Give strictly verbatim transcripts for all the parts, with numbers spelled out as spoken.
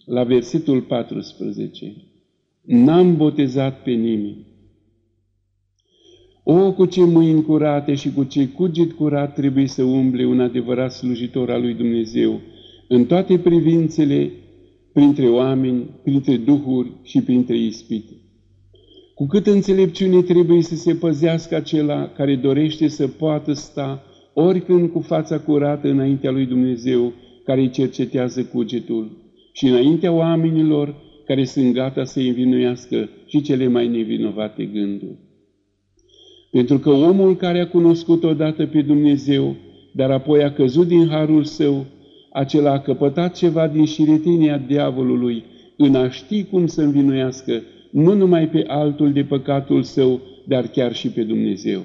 la versetul paisprezece. N-am botezat pe nimeni. O, cu ce mâini curate și cu ce cuget curat trebuie să umble un adevărat slujitor al lui Dumnezeu în toate privințele, printre oameni, printre duhuri și printre ispite. Cu cât înțelepciune trebuie să se păzească acela care dorește să poată sta oricând cu fața curată înaintea lui Dumnezeu, care îi cercetează cugetul, și înaintea oamenilor care sunt gata să-i învinuiască și cele mai nevinovate gânduri. Pentru că omul care a cunoscut odată pe Dumnezeu, dar apoi a căzut din harul său, acela a căpătat ceva din șiretenia diavolului în a ști cum să învinuiască nu numai pe altul de păcatul său, dar chiar și pe Dumnezeu.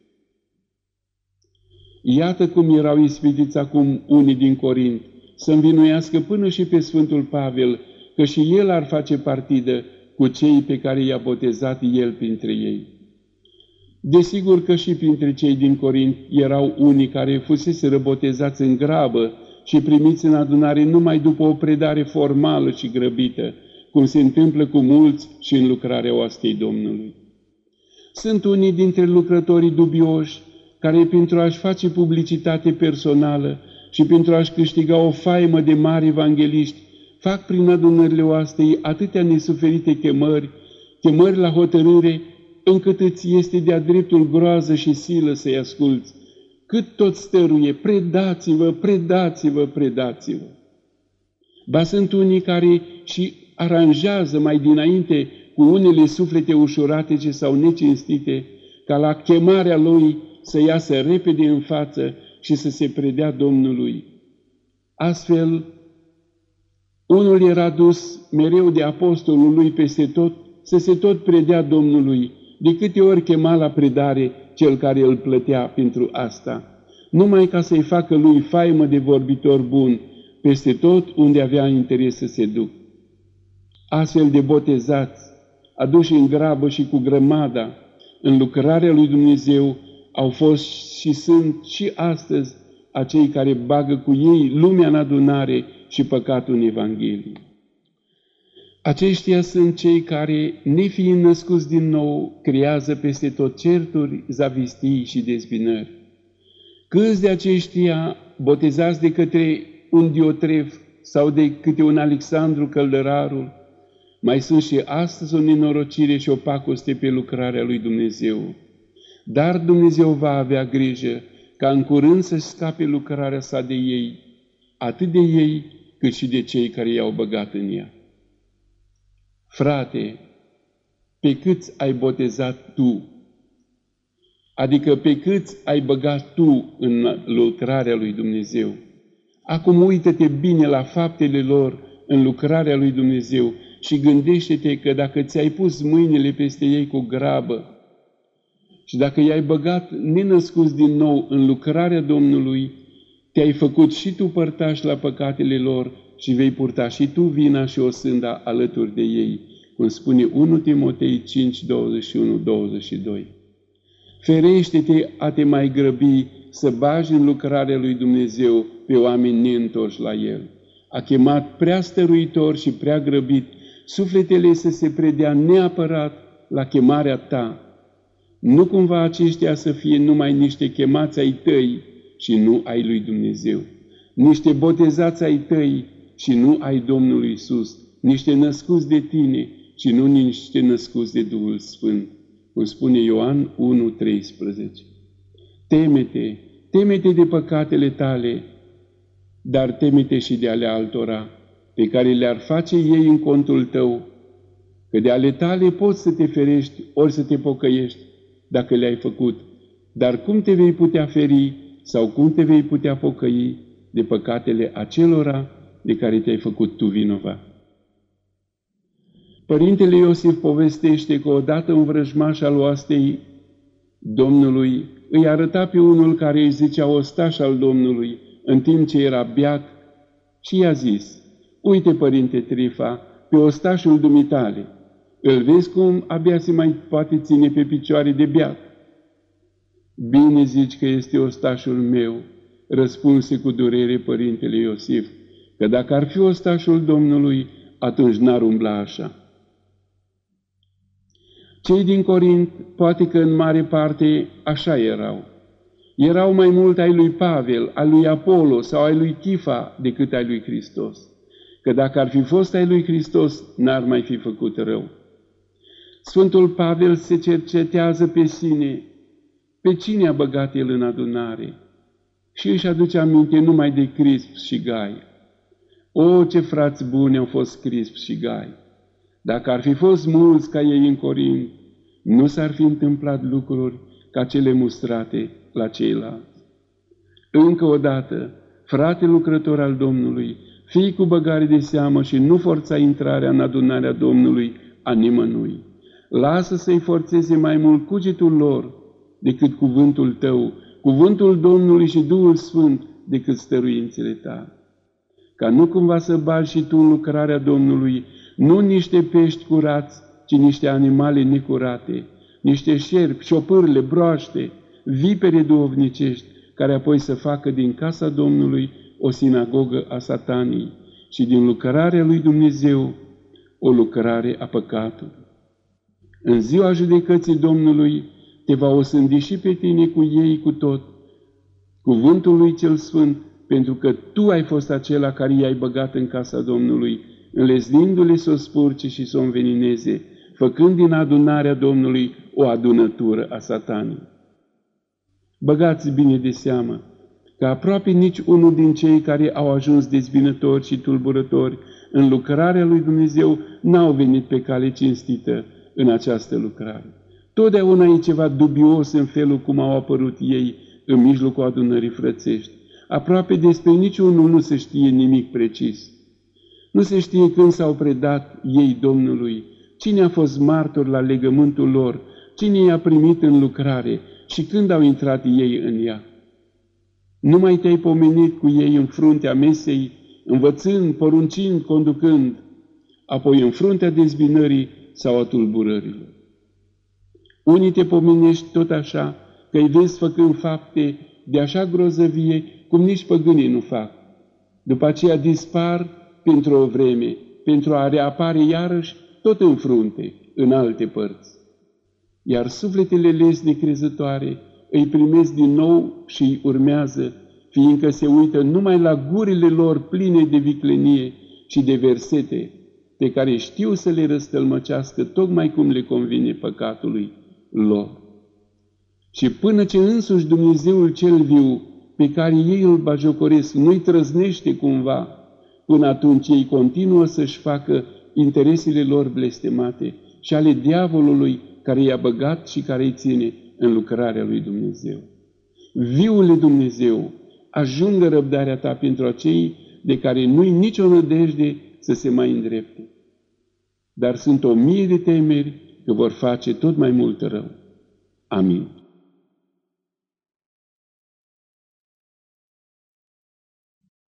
Iată cum erau ispitiți acum unii din Corint, să învinuiască până și pe Sfântul Pavel, că și el ar face partidă cu cei pe care i-a botezat el printre ei. Desigur că și printre cei din Corint erau unii care fuseseră botezați în grabă și primiți în adunare numai după o predare formală și grăbită, cum se întâmplă cu mulți și în lucrarea oastei Domnului. Sunt unii dintre lucrătorii dubioși care, pentru a-și face publicitate personală și pentru a-și câștiga o faimă de mari evangeliști, fac prin adunările oastei atâtea nesuferite chemări, chemări la hotărâre, încât îți este de-a dreptul groază și silă să-i asculți, cât tot stăruie, predați-vă, predați-vă, predați-vă. Ba sunt unii care și aranjează mai dinainte cu unele suflete ușurate sau necinstite, ca la chemarea lui să iasă repede în față și să se predea Domnului. Astfel, unul era dus mereu de apostolul lui peste tot să se tot predea Domnului, de câte ori chema la predare cel care îl plătea pentru asta, numai ca să-i facă lui faimă de vorbitor bun peste tot unde avea interes să se ducă. Astfel de botezați, aduși în grabă și cu grămada în lucrarea lui Dumnezeu, au fost și sunt și astăzi acei care bagă cu ei lumea în adunare și păcatul în Evanghelie. Aceștia sunt cei care, nefiind născuți din nou, creează peste tot certuri, zavistii și dezbinări. Câți de aceștia, botezați de către un Diotref sau de câte un Alexandru Căldărarul, mai sunt și astăzi o nenorocire și o pacoste pe lucrarea lui Dumnezeu. Dar Dumnezeu va avea grijă ca în curând să scape lucrarea sa de ei, atât de ei cât și de cei care i-au băgat în ea. Frate, pe câți ai botezat tu? Adică pe câți ai băgat tu în lucrarea lui Dumnezeu? Acum uită-te bine la faptele lor în lucrarea lui Dumnezeu și gândește-te că dacă ți-ai pus mâinile peste ei cu grabă și dacă i-ai băgat nenăscuți din nou în lucrarea Domnului, te-ai făcut și tu părtaș la păcatele lor și vei purta și tu vina și osânda alături de ei, cum spune unu Timotei cinci, douăzeci și unu douăzeci și doi. Ferește-te a te mai grăbi să bagi în lucrarea lui Dumnezeu pe oameni neîntorși la El. A chemat prea stăruitor și prea grăbit sufletele să se predea neapărat la chemarea ta. Nu cumva aceștia să fie numai niște chemați ai tăi și nu ai lui Dumnezeu, niște botezați ai tăi și nu ai Domnului Iisus, niște născuți de tine și nu niște născuți de Duhul Sfânt, cum spune Ioan unu treisprezece. Teme-te, teme-te de păcatele tale, dar teme-te și de ale altora, pe care le-ar face ei în contul tău, că de ale tale poți să te ferești ori să te pocăiești dacă le-ai făcut, dar cum te vei putea feri sau cum te vei putea pocăi de păcatele acelora de care te-ai făcut tu vinovat? Părintele Iosif povestește că odată un vrăjmaș al oastei Domnului îi arăta pe unul care îi zicea ostaș al Domnului în timp ce era beat și i-a zis: uite, părinte Trifa, pe ostașul dumitale, îl vezi cum abia se mai poate ține pe picioare de beat? Bine zici că este ostașul meu, răspunse cu durere părintele Iosif, că dacă ar fi ostașul Domnului, atunci n-ar umbla așa. Cei din Corint, poate că în mare parte așa erau. Erau mai mult ai lui Pavel, ai lui Apollo sau ai lui Chifa decât ai lui Hristos. Că dacă ar fi fost ai lui Hristos, n-ar mai fi făcut rău. Sfântul Pavel se cercetează pe sine, pe cine a băgat el în adunare și își aduce aminte numai de Crisp și Gai. O, ce frați buni au fost Crisp și Gai! Dacă ar fi fost mulți ca ei în Corint, nu s-ar fi întâmplat lucruri ca cele mustrate la ceilalți. Încă o dată, frate lucrător al Domnului, fii cu băgare de seamă și nu forța intrarea în adunarea Domnului a nimănui. Lasă să-i forțeze mai mult cugetul lor decât cuvântul tău, cuvântul Domnului și Duhul Sfânt decât stăruințele tale. Ca nu cumva să bagi și tu în lucrarea Domnului, nu niște pești curați, ci niște animale necurate, niște șerpi, șopârle, broaște, vipere duhovnicești, care apoi să facă din casa Domnului o sinagogă a Satanii și din lucrarea lui Dumnezeu o lucrare a păcatului. În ziua judecății Domnului te va osândi și pe tine cu ei cu tot, cuvântul lui cel Sfânt, pentru că tu ai fost acela care i-ai băgat în casa Domnului, înlesnindu-le să o spurce și să o învenineze, făcând din adunarea Domnului o adunătură a Satanii. Băgați bine de seamă că aproape nici unul din cei care au ajuns dezbinători și tulburători în lucrarea lui Dumnezeu n-au venit pe cale cinstită în această lucrare. Totdeauna e ceva dubios în felul cum au apărut ei în mijlocul adunării frățești. Aproape despre niciunul nu se știe nimic precis. Nu se știe când s-au predat ei Domnului, cine a fost martor la legământul lor, cine i-a primit în lucrare și când au intrat ei în ea. Numai te-ai pomenit cu ei în fruntea mesei, învățând, poruncind, conducând, apoi în fruntea dezbinării sau a tulburărilor. Unii te pomenești tot așa, că îi vezi făcând fapte de așa grozăvie cum nici păgânii nu fac. După aceea dispar pentru o vreme, pentru a reapare iarăși tot în frunte, în alte părți. Iar sufletele lezi necrezătoare îi primesc din nou și îi urmează, fiindcă se uită numai la gurile lor pline de viclenie și de versete, pe care știu să le răstălmăcească tocmai cum le convine păcatului lor. Și până ce însuși Dumnezeul cel viu, pe care ei îl bajocoresc, nu-i trăznește cumva, până atunci ei continuă să-și facă interesele lor blestemate și ale diavolului care i-a băgat și care îi ține în lucrarea lui Dumnezeu. Viule Dumnezeu, ajungă răbdarea ta pentru acei de care nu-i nicio nădejde să se mai îndrepte. Dar sunt o mie de temeri că vor face tot mai mult rău. Amin.